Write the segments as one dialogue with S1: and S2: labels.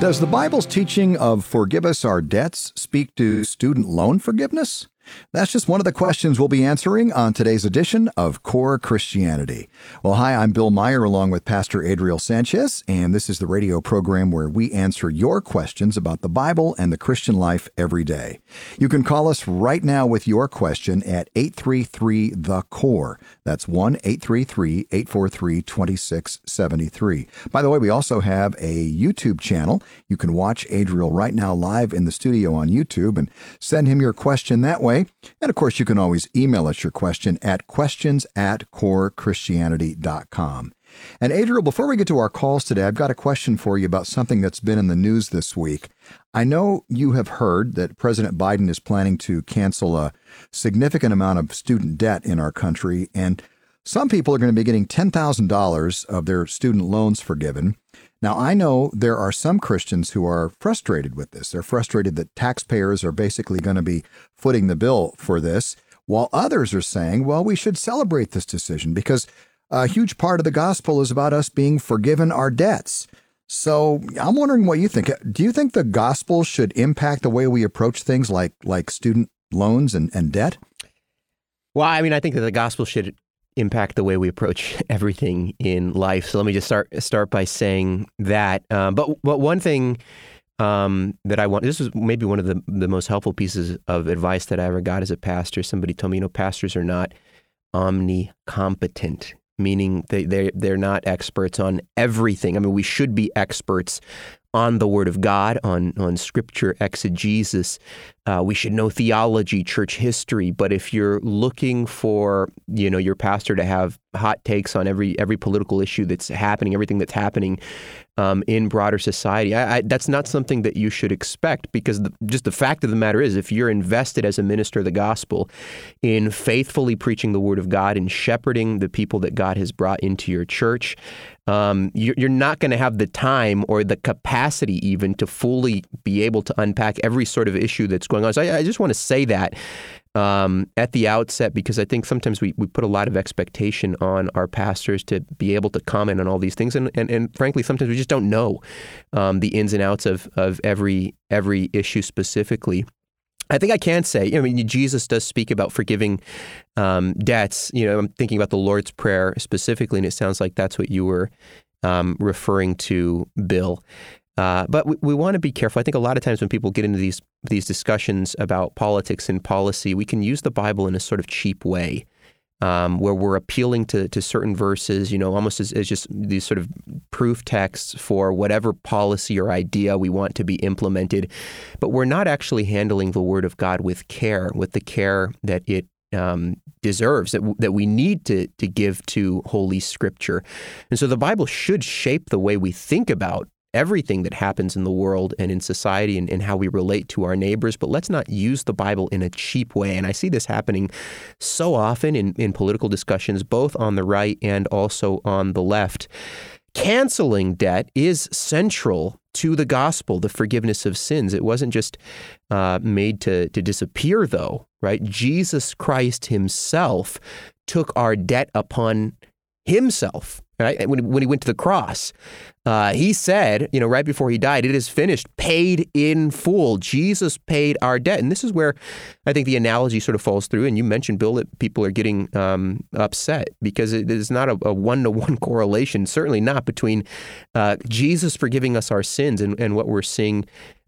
S1: Does the Bible's teaching of forgive us our debts speak to student loan forgiveness? That's just one of the questions we'll be answering on today's edition of Core Christianity. Well, hi, I'm Bill Meyer along with Pastor Adriel Sanchez, and this is the radio program where we answer your questions about the Bible and the Christian life every day. You can call us right now with your question at 833-THE-CORE. That's 1-833-843-2673. By the way, we also have a YouTube channel. You can watch Adriel right now live in the studio on YouTube and send him your question that way. And of course, you can always email us your question at questions@corechristianity.com. And Adriel, before we get to our calls today, I've got a question for you about something that's been in the news this week. I know you have heard that President Biden is planning to cancel a significant amount of student debt in our country, and some people are going to be getting $10,000 of their student loans forgiven. Now, I know there are some Christians who are frustrated with this. They're frustrated that taxpayers are basically going to be footing the bill for this, while others are saying, well, we should celebrate this decision because a huge part of the gospel is about us being forgiven our debts. So I'm wondering what you think. Do you think the gospel should impact the way we approach things like student loans and debt?
S2: Well, I mean, I think that the gospel should impact the way we approach everything in life. So let me just start by saying that. But one thing that I want, this was maybe one of the most helpful pieces of advice that I ever got as a pastor. Somebody told me, pastors are not omnicompetent, meaning they're not experts on everything. I mean, we should be experts on the Word of God, on Scripture exegesis. We should know theology, church history. But if you're looking for, your pastor to have hot takes on every political issue that's happening, everything that's happening in broader society, that's not something that you should expect, because just the fact of the matter is, if you're invested as a minister of the gospel in faithfully preaching the Word of God and shepherding the people that God has brought into your church, you're not going to have the time or the capacity even to fully be able to unpack every sort of issue that's going on. So I just want to say that at the outset, because I think sometimes we put a lot of expectation on our pastors to be able to comment on all these things. And frankly, sometimes we just don't know the ins and outs of every issue specifically. I think I can say, Jesus does speak about forgiving debts. I'm thinking about the Lord's Prayer specifically, and it sounds like that's what you were referring to, Bill. But we want to be careful. I think a lot of times when people get into these discussions about politics and policy, we can use the Bible in a sort of cheap way, where we're appealing to certain verses, almost as just these sort of proof texts for whatever policy or idea we want to be implemented. But we're not actually handling the Word of God with care, with the care that it deserves, that we need to give to Holy Scripture. And so the Bible should shape the way we think about everything that happens in the world and in society and how we relate to our neighbors, but let's not use the Bible in a cheap way. And I see this happening so often in political discussions, both on the right and also on the left. Canceling debt is central to the gospel, the forgiveness of sins. It wasn't just made to disappear, though, right? Jesus Christ himself took our debt upon himself. Right? When he went to the cross, he said, right before he died, it is finished, paid in full. Jesus paid our debt. And this is where I think the analogy sort of falls through. And you mentioned, Bill, that people are getting upset because it is not a one-to-one correlation, certainly not between Jesus forgiving us our sins and what we're seeing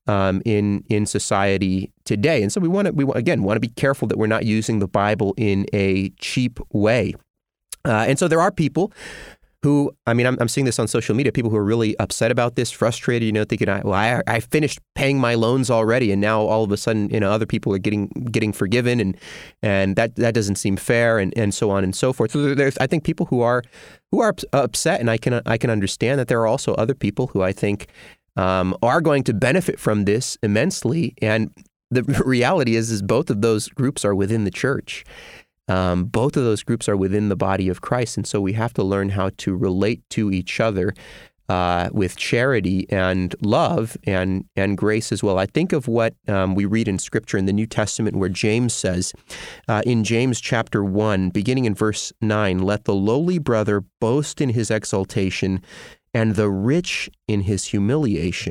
S2: in society today. And so we want to be careful that we're not using the Bible in a cheap way. And so there are people who, I'm seeing this on social media, people who are really upset about this, frustrated, thinking, I finished paying my loans already, and now all of a sudden, other people are getting forgiven, and that doesn't seem fair, and so on and so forth. So there's, I think, people who are upset, and I can understand that there are also other people who I think are going to benefit from this immensely, and the reality is both of those groups are within the church. Both of those groups are within the body of Christ, and so we have to learn how to relate to each other with charity and love and grace as well. I think of what we read in Scripture in the New Testament where James says, in James chapter 1, beginning in verse 9, "Let the lowly brother boast in his exaltation and the rich in his humiliation,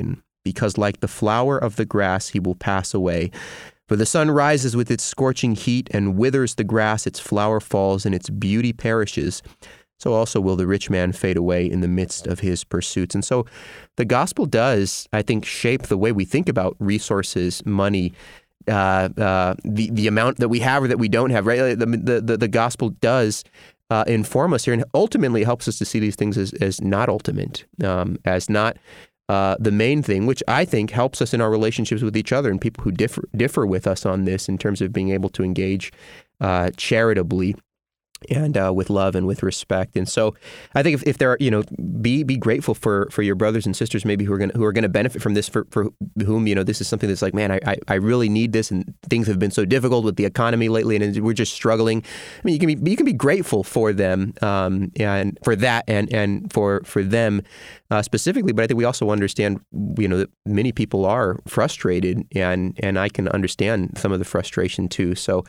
S2: because like the flower of the grass he will pass away. For the sun rises with its scorching heat and withers the grass, its flower falls, and its beauty perishes. So also will the rich man fade away in the midst of his pursuits. And so the gospel does, I think, shape the way we think about resources, money, the amount that we have or that we don't have, right? The gospel does inform us here, and ultimately helps us to see these things as not ultimate, as not the main thing, which I think helps us in our relationships with each other and people who differ with us on this in terms of being able to engage charitably and with love and with respect. And so I think if there are, be grateful for your brothers and sisters maybe who are going to benefit from this, for whom, this is something that's like, man, I really need this, and things have been so difficult with the economy lately and we're just struggling. I mean, you can be grateful for them and for that and for them specifically, but I think we also understand, that many people are frustrated, and I can understand some of the frustration too. So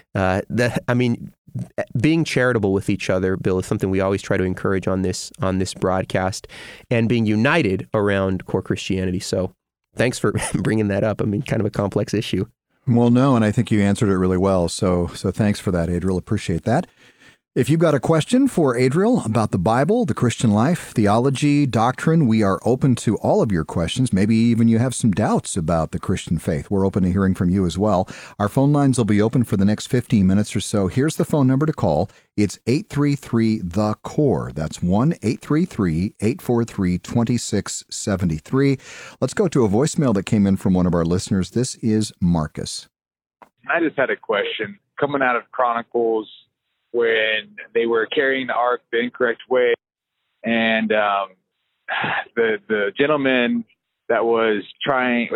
S2: being charitable with each other, Bill, is something we always try to encourage on this broadcast, and being united around core Christianity. So thanks for bringing that up. I mean, kind of a complex issue.
S1: Well, no, and I think you answered it really well. So thanks for that, Adriel. Appreciate that. If you've got a question for Adriel about the Bible, the Christian life, theology, doctrine, we are open to all of your questions. Maybe even you have some doubts about the Christian faith. We're open to hearing from you as well. Our phone lines will be open for the next 15 minutes or so. Here's the phone number to call. It's 833-THE-CORE. That's 1-833-843-2673. Let's go to a voicemail that came in from one of our listeners. This is Marcus.
S3: I just had a question. Coming out of Chronicles, when they were carrying the ark the incorrect way, and the gentleman that was carrying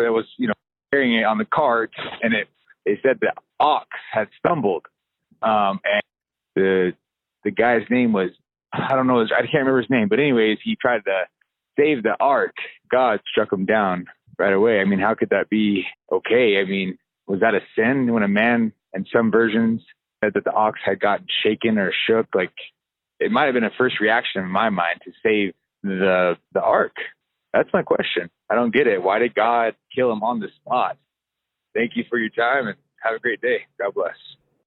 S3: it on the cart, and they said the ox had stumbled, and the guy's name was, I can't remember his name, but anyways, he tried to save the ark. God struck him down right away. I mean, how could that be okay? I mean, was that a sin when a man, in some versions, that the ox had gotten shaken or shook? Like, it might have been a first reaction in my mind to save the ark. That's my question. I don't get it. Why did God kill him on the spot? Thank you for your time, and have a great day. God bless.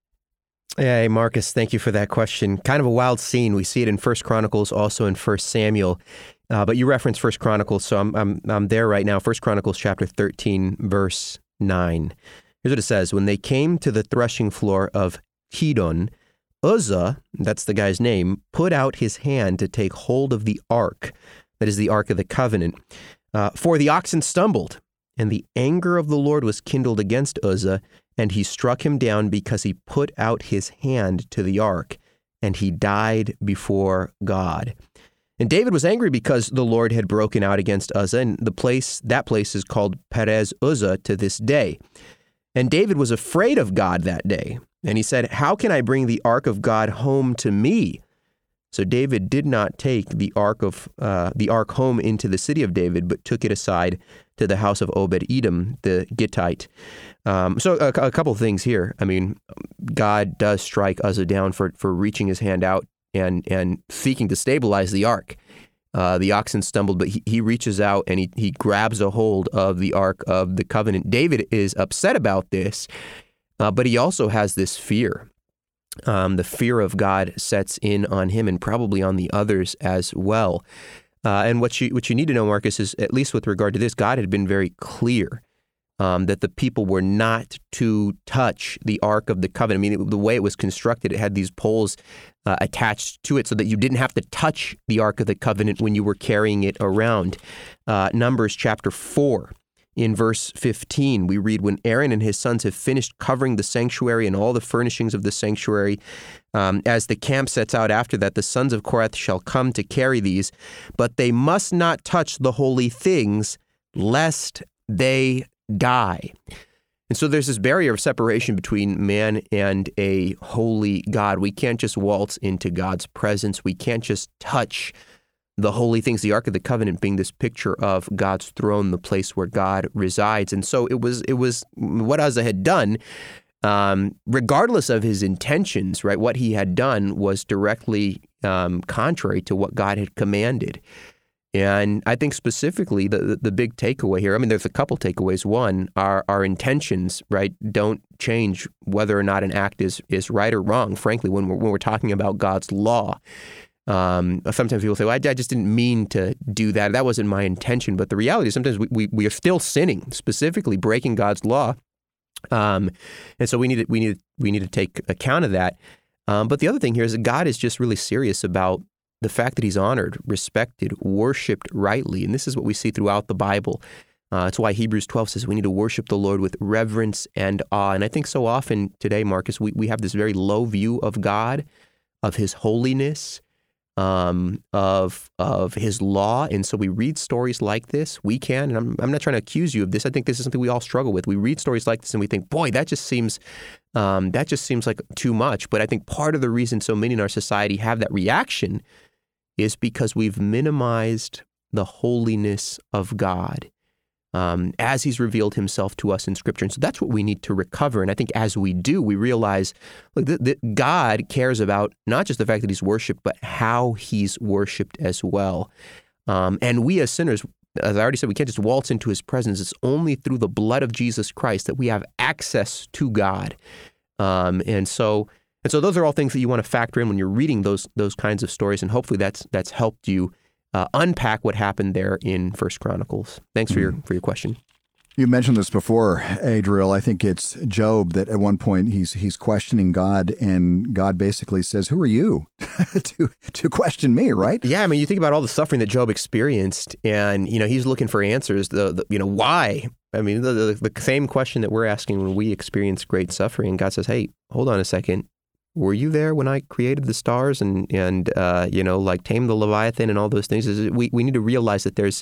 S2: Hey, Marcus, thank you for that question. Kind of a wild scene. We see it in 1 Chronicles, also in 1 Samuel. But you referenced 1 Chronicles, so I'm there right now. 1 Chronicles chapter 13, verse 9. Here's what it says. When they came to the threshing floor of Hedon, Uzzah, that's the guy's name, put out his hand to take hold of the ark, that is the Ark of the Covenant. For the oxen stumbled, and the anger of the Lord was kindled against Uzzah, and he struck him down because he put out his hand to the ark, and he died before God. And David was angry because the Lord had broken out against Uzzah, and that place is called Perez Uzzah to this day. And David was afraid of God that day. And he said, "How can I bring the ark of God home to me?" So David did not take the ark home into the city of David, but took it aside to the house of Obed-Edom, the Gittite. So a couple of things here. I mean, God does strike Uzzah down for reaching his hand out and seeking to stabilize the ark. The oxen stumbled, but he reaches out and he grabs a hold of the Ark of the Covenant. David is upset about this, but he also has this fear. The fear of God sets in on him and probably on the others as well. And what you need to know, Marcus, is at least with regard to this, God had been very clear that the people were not to touch the Ark of the Covenant. I mean, the way it was constructed, it had these poles attached to it so that you didn't have to touch the Ark of the Covenant when you were carrying it around. Numbers chapter 4, in verse 15, we read, "When Aaron and his sons have finished covering the sanctuary and all the furnishings of the sanctuary, as the camp sets out after that, the sons of Korath shall come to carry these, but they must not touch the holy things, lest they die." And so there's this barrier of separation between man and a holy God. We can't just waltz into God's presence. We can't just touch the holy things, the Ark of the Covenant being this picture of God's throne, the place where God resides. And so it was what Uzzah had done, regardless of his intentions, right? What he had done was directly contrary to what God had commanded. And I think specifically the big takeaway here, I mean, there's a couple takeaways. One, our intentions, right, don't change whether or not an act is right or wrong, frankly, when we're talking about God's law. Sometimes people say, well, I just didn't mean to do that. That wasn't my intention. But the reality is sometimes we are still sinning, specifically breaking God's law. And so we need to take account of that. But the other thing here is that God is just really serious about the fact that he's honored, respected, worshiped rightly. And this is what we see throughout the Bible. It's why Hebrews 12 says we need to worship the Lord with reverence and awe. And I think so often today, Marcus, we have this very low view of God, of his holiness, of his law. And so we read stories like this. We can, and I'm not trying to accuse you of this. I think this is something we all struggle with. We read stories like this and we think, boy, that just seems like too much. But I think part of the reason so many in our society have that reaction is because we've minimized the holiness of God as he's revealed himself to us in Scripture. And so that's what we need to recover. And I think as we do, we realize, look, that God cares about not just the fact that he's worshiped, but how he's worshiped as well. And we as sinners, as I already said, we can't just waltz into his presence. It's only through the blood of Jesus Christ that we have access to God. And so those are all things that you want to factor in when you're reading those kinds of stories, and hopefully that's helped you unpack what happened there in 1 Chronicles. Thanks for your question.
S1: You mentioned this before, Adriel. I think it's Job that at one point he's questioning God, and God basically says, "Who are you to question me?" Right?
S2: Yeah, I mean, you think about all the suffering that Job experienced, and he's looking for answers. Why? I mean, the same question that we're asking when we experience great suffering. And God says, "Hey, hold on a second. Were you there when I created the stars and tamed the Leviathan and all those things?" We need to realize that there's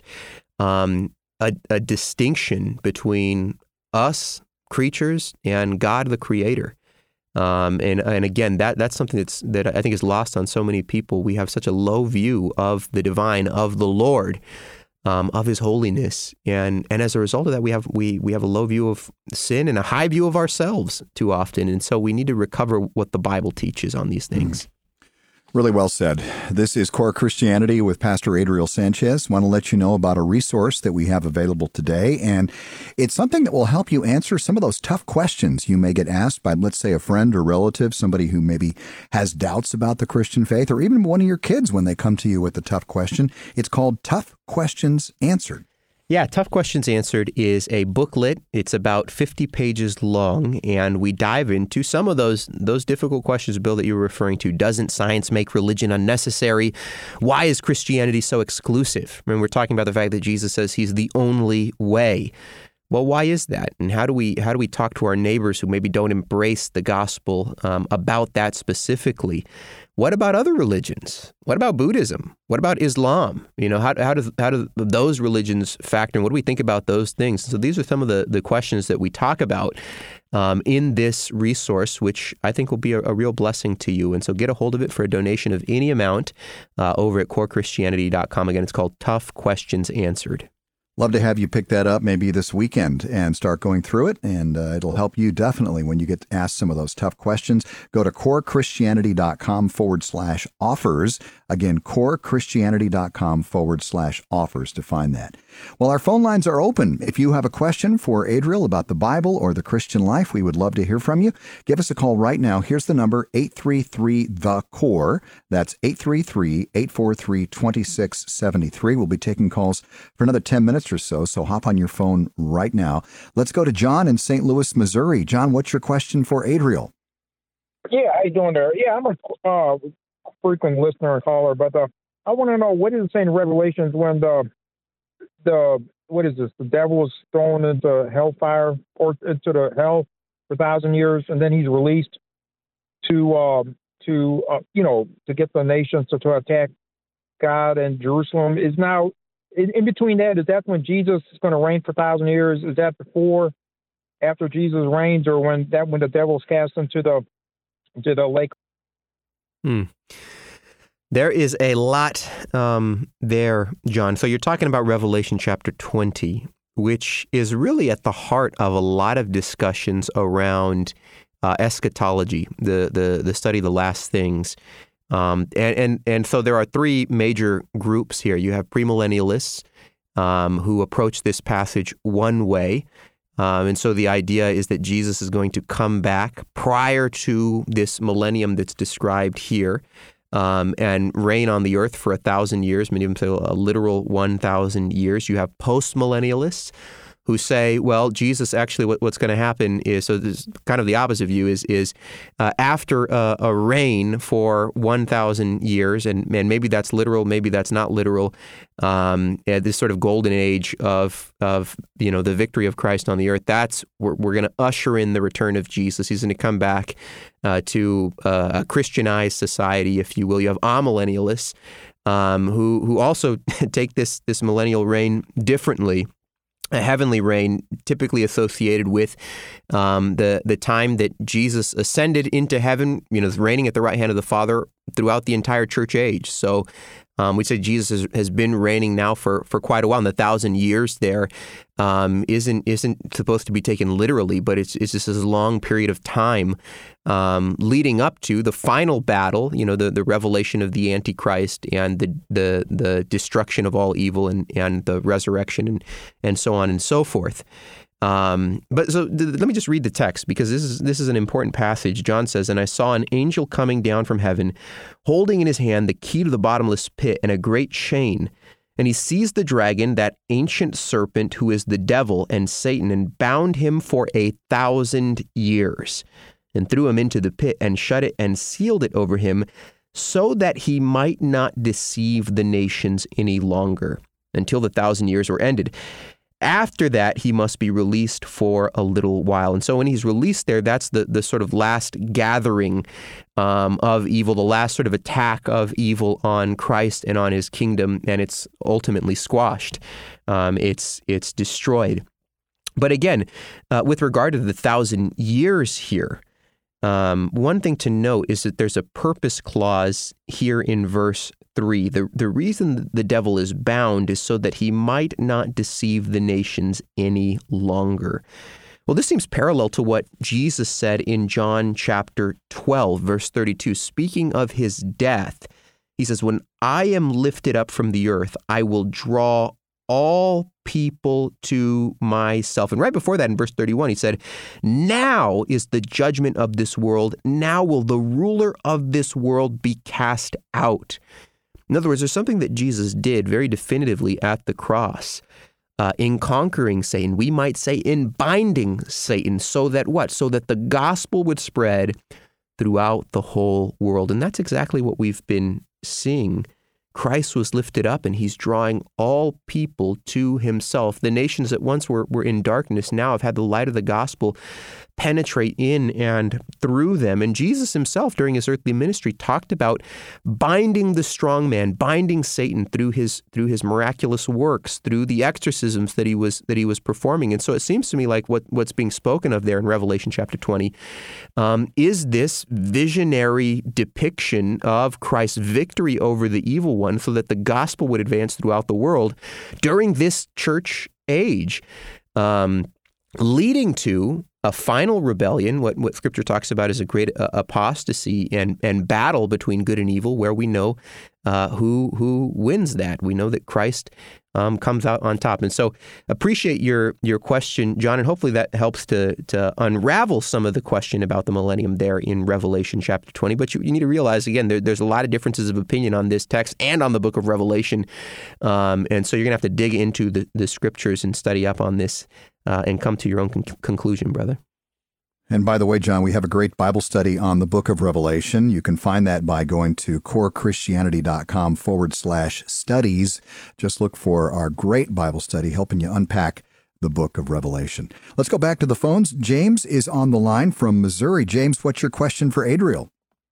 S2: a distinction between us creatures and God the Creator. And again, that's something that I think is lost on so many people. We have such a low view of the divine, of the Lord, of his holiness, and as a result of that, we have a low view of sin and a high view of ourselves too often. And so we need to recover what the Bible teaches on these things.
S1: Really well said. This is Core Christianity with Pastor Adriel Sanchez. Want to let you know about a resource that we have available today, and it's something that will help you answer some of those tough questions you may get asked by, let's say, a friend or relative, somebody who maybe has doubts about the Christian faith, or even one of your kids when they come to you with a tough question. It's called Tough Questions Answered.
S2: Yeah, Tough Questions Answered is a booklet. It's about 50 pages long, and we dive into some of those difficult questions, Bill, that you were referring to. Doesn't science make religion unnecessary? Why is Christianity so exclusive? I mean, we're talking about the fact that Jesus says he's the only way. Well, why is that? And how do we talk to our neighbors who maybe don't embrace the gospel about that specifically? What about other religions? What about Buddhism? What about Islam? How do those religions factor in? What do we think about those things? So these are some of the questions that we talk about in this resource, which I think will be a real blessing to you. And so get a hold of it for a donation of any amount over at corechristianity.com. Again, it's called Tough Questions Answered.
S1: Love to have you pick that up maybe this weekend and start going through it, and it'll help you definitely when you get asked some of those tough questions. Go to corechristianity.com/offers. Again, corechristianity.com/offers to find that. Well, our phone lines are open. If you have a question for Adriel about the Bible or the Christian life, we would love to hear from you. Give us a call right now. Here's the number, 833-THE-CORE. That's 833-843-2673. We'll be taking calls for another 10 minutes or so hop on your phone right now. Let's go to John in St. Louis, Missouri. John, what's your question for Adriel?
S4: Yeah, how you doing there? Yeah, I'm a frequent listener and caller, but I want to know, what is it saying in Revelations when the devil is thrown into hellfire or into the hell for 1,000 years, and then he's released to get the nations to attack God and Jerusalem. Is now in between that, is that when Jesus is going to reign for 1,000 years? Is that before, after Jesus reigns, or when the devil's cast into the lake?
S2: There is a lot there, John. So you're talking about Revelation chapter 20, which is really at the heart of a lot of discussions around eschatology, the study of the last things. And so there are three major groups here. You have premillennialists who approach this passage one way. And so the idea is that Jesus is going to come back prior to this millennium that's described here and reign on the earth for 1,000 years, many of them say a literal 1,000 years. You have postmillennialists who say, well, Jesus, actually what's going to happen is, so this is kind of the opposite view, is after a reign for 1,000 years, and maybe that's literal, maybe that's not literal, this sort of golden age of the victory of Christ on the earth, we're going to usher in the return of Jesus. He's going to come back to a Christianized society, if you will. You have amillennialists who also take this millennial reign differently. A heavenly reign typically associated with the time that Jesus ascended into heaven, reigning at the right hand of the Father throughout the entire church age. So we say Jesus has been reigning now for quite a while, and the 1,000 years there isn't supposed to be taken literally, but it's just this long period of time leading up to the final battle, the revelation of the Antichrist and the destruction of all evil and the resurrection and so on and so forth. But let me just read the text, because this is an important passage. John says, "And I saw an angel coming down from heaven, holding in his hand the key to the bottomless pit and a great chain. And he seized the dragon, that ancient serpent who is the devil and Satan, and bound him for 1,000 years, and threw him into the pit and shut it and sealed it over him, so that he might not deceive the nations any longer, until the 1,000 years were ended. After that, he must be released for a little while." And so when he's released there, that's the sort of last gathering of evil, the last sort of attack of evil on Christ and on his kingdom, and it's ultimately squashed. It's destroyed. But again, with regard to the 1,000 years here, one thing to note is that there's a purpose clause here in verse 3. The reason the devil is bound is so that he might not deceive the nations any longer. Well, this seems parallel to what Jesus said in John chapter 12, verse 32. Speaking of his death, he says, "When I am lifted up from the earth, I will draw all people to myself." And right before that, in verse 31, he said, "Now is the judgment of this world. Now will the ruler of this world be cast out." In other words, there's something that Jesus did very definitively at the cross in conquering Satan. We might say in binding Satan, so that what? So that the gospel would spread throughout the whole world. And that's exactly what we've been seeing. Christ was lifted up, and he's drawing all people to himself. The nations that once were in darkness now have had the light of the gospel penetrate in and through them. And Jesus himself, during his earthly ministry, talked about binding the strong man, binding Satan through his miraculous works, through the exorcisms that he was performing. And so it seems to me like what's being spoken of there in Revelation chapter 20 is this visionary depiction of Christ's victory over the evil one, so that the gospel would advance throughout the world during this church age, leading to a final rebellion, what Scripture talks about is a great apostasy and battle between good and evil, where we know who wins that. We know that Christ comes out on top. And so appreciate your question, John, and hopefully that helps to unravel some of the question about the millennium there in Revelation chapter 20. But you need to realize, again, there's a lot of differences of opinion on this text and on the book of Revelation. And so you're going to have to dig into the Scriptures and study up on this and come to your own conclusion, brother.
S1: And by the way, John, we have a great Bible study on the book of Revelation. You can find that by going to corechristianity.com/studies. Just look for our great Bible study helping you unpack the book of Revelation. Let's go back to the phones. James is on the line from Missouri. James, what's your question for Adriel?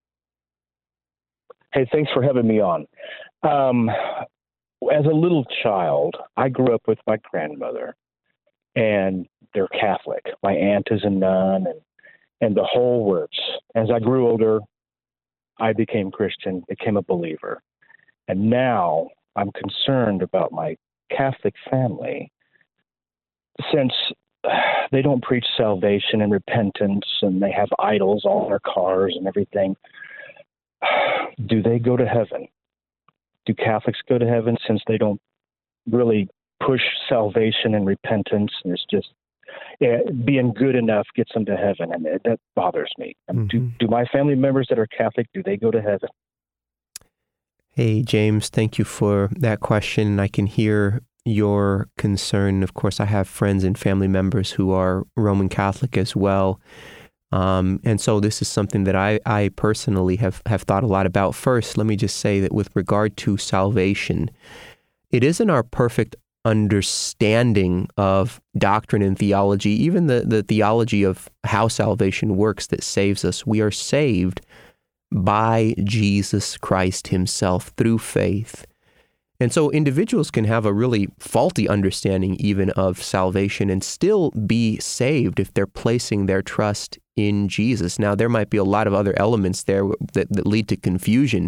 S5: Hey, thanks for having me on. As a little child, I grew up with my grandmother, and they're Catholic. My aunt is a nun, and the whole works. As I grew older, I became Christian, became a believer. And now I'm concerned about my Catholic family, since they don't preach salvation and repentance, and they have idols on their cars and everything. do they go to heaven? Do Catholics go to heaven since they don't really push salvation and repentance? And it's just being good enough gets them to heaven, and that bothers me. Do my family members that are Catholic, do they go to heaven?
S2: Hey, James, thank you for that question. I can hear your concern. Of course, I have friends and family members who are Roman Catholic as well. And so this is something that I personally have thought a lot about. First, let me just say that with regard to salvation, it isn't our perfect understanding of doctrine and theology, even the theology of how salvation works that saves us. We are saved by Jesus Christ himself through faith. And so individuals can have a really faulty understanding even of salvation and still be saved if they're placing their trust in Jesus. Now, there might be a lot of other elements there that lead to confusion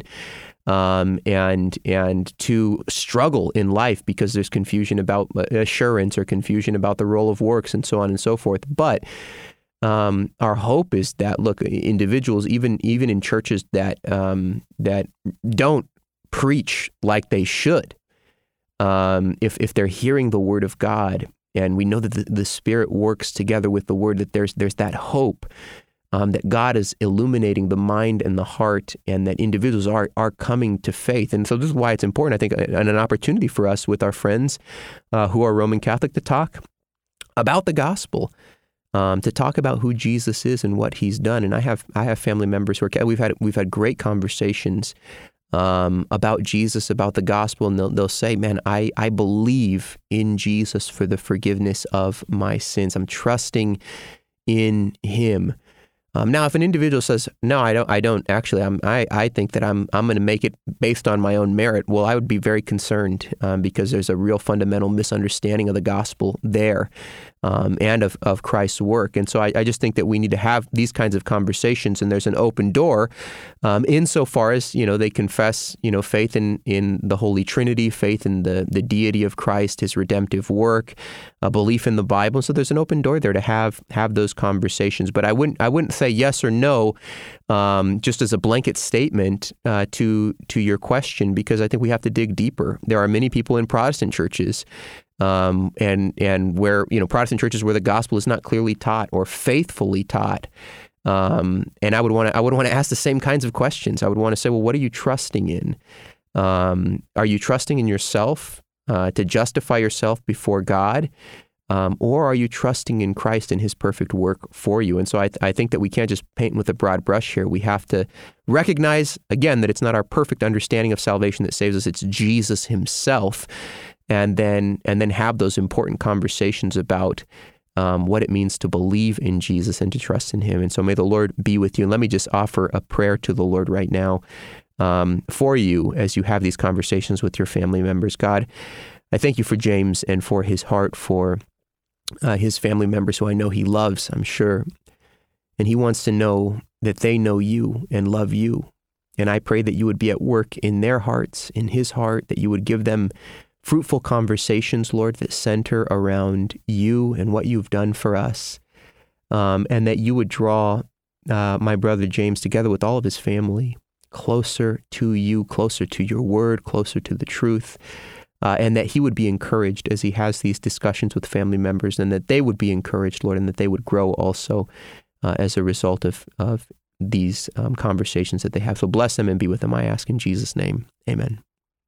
S2: and to struggle in life because there's confusion about assurance or confusion about the role of works and so on and so forth. But our hope is that, look, individuals, even in churches that don't preach like they should, if they're hearing the Word of God, and we know that the Spirit works together with the Word, that there's that hope that God is illuminating the mind and the heart, and that individuals are coming to faith. And so this is why it's important, I think, and an opportunity for us with our friends who are Roman Catholic to talk about the gospel. To talk about who Jesus is and what he's done. And I have family members who are, we've had great conversations about Jesus, about the gospel, and they'll say, man, I believe in Jesus for the forgiveness of my sins. I'm trusting in him. Now, if an individual says, no, I don't actually, I think that I'm going to make it based on my own merit, well, I would be very concerned because there's a real fundamental misunderstanding of the gospel there and of Christ's work. And so I just think that we need to have these kinds of conversations, and there's an open door insofar as, they confess, faith in the Holy Trinity, faith in the deity of Christ, his redemptive work, a belief in the Bible. So there's an open door there to have those conversations. But I wouldn't say yes or no just as a blanket statement to your question, because I think we have to dig deeper. There are many people in Protestant churches and where, Protestant churches where the gospel is not clearly taught or faithfully taught. And I would want to ask the same kinds of questions. I would want to say, well, what are you trusting in? Are you trusting in yourself to justify yourself before God? Or are you trusting in Christ and his perfect work for you? And so I think that we can't just paint with a broad brush here. We have to recognize, again, that it's not our perfect understanding of salvation that saves us. It's Jesus himself. And then have those important conversations about what it means to believe in Jesus and to trust in him. And so may the Lord be with you. And let me just offer a prayer to the Lord right now for you as you have these conversations with your family members. God, I thank you for James and for his heart for his family members who I know he loves, I'm sure. And he wants to know that they know you and love you. And I pray that you would be at work in their hearts, in his heart, that you would give them fruitful conversations, Lord, that center around you and what you've done for us, and that you would draw my brother James together with all of his family closer to you, closer to your word, closer to the truth, and that he would be encouraged as he has these discussions with family members, and that they would be encouraged, Lord, and that they would grow also as a result of these conversations that they have. So bless them and be with them, I ask in Jesus' name. Amen.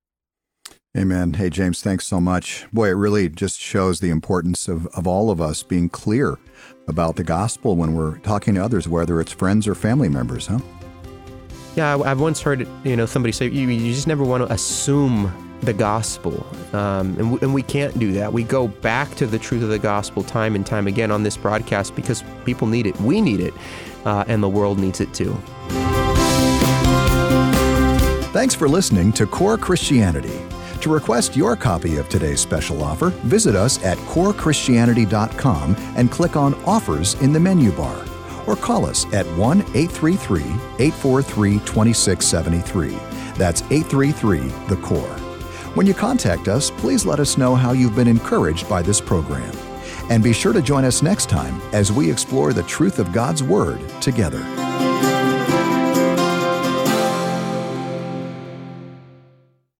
S1: Amen. Hey, James, thanks so much. Boy, it really just shows the importance of all of us being clear about the gospel when we're talking to others, whether it's friends or family members, huh?
S2: Yeah, I've once heard somebody say, you just never want to assume the gospel, and we can't do that. We go back to the truth of the gospel time and time again on this broadcast because people need it, we need it, and the world needs it too.
S1: Thanks for listening to Core Christianity. To request your copy of today's special offer, visit us at corechristianity.com and click on Offers in the menu bar, or call us at 1-833-843-2673. That's 833-THE-CORE. When you contact us, please let us know how you've been encouraged by this program. And be sure to join us next time as we explore the truth of God's Word together.